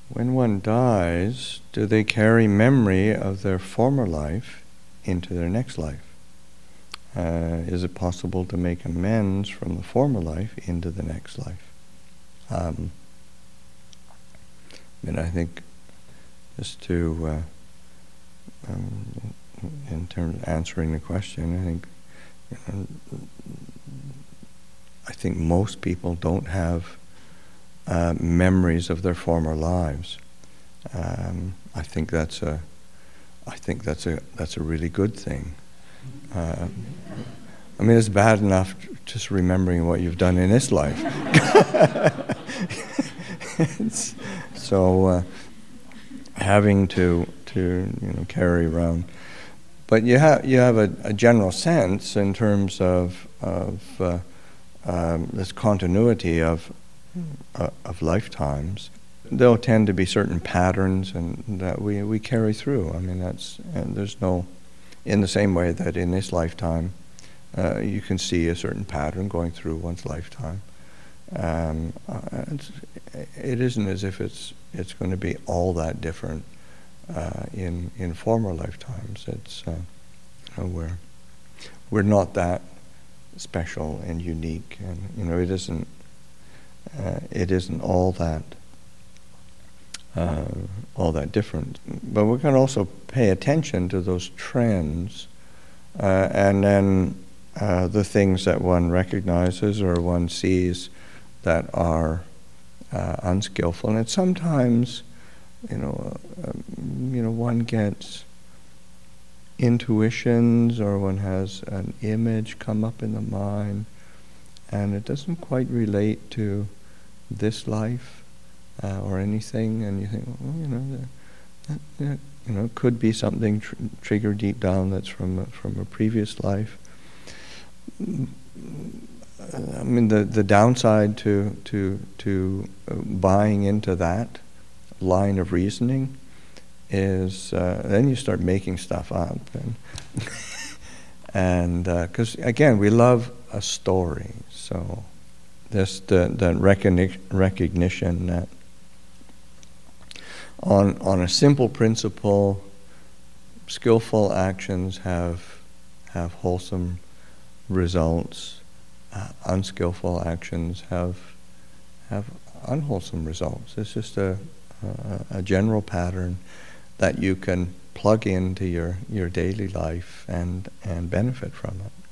When one dies, do they carry memory of their former life into their next life? Is it possible to make amends from the former life into the next life? I think just to, in terms of answering the question, I think most people don't have memories of their former lives. I think that's a really good thing. It's bad enough just remembering what you've done in this life. So having to carry around, but you have a general sense in terms of this continuity of lifetimes. There'll tend to be certain patterns and that we carry through. There's no, in the same way that in this lifetime you can see a certain pattern going through one's lifetime. It isn't as if it's going to be all that different in former lifetimes. It's we're not that special and unique, and it isn't all that different. But we can also pay attention to those trends, and then the things that one recognizes or one sees that are unskillful. And sometimes, one gets intuitions, or one has an image come up in the mind, and it doesn't quite relate to this life or anything, and you think, it could be something triggered deep down that's from a previous life. The downside to buying into that line of reasoning is then you start making stuff up, and because again we love a story, so there's the recognition that on a simple principle, skillful actions have wholesome results. Unskillful actions have unwholesome results. It's just a general pattern that you can plug into your daily life and benefit from it.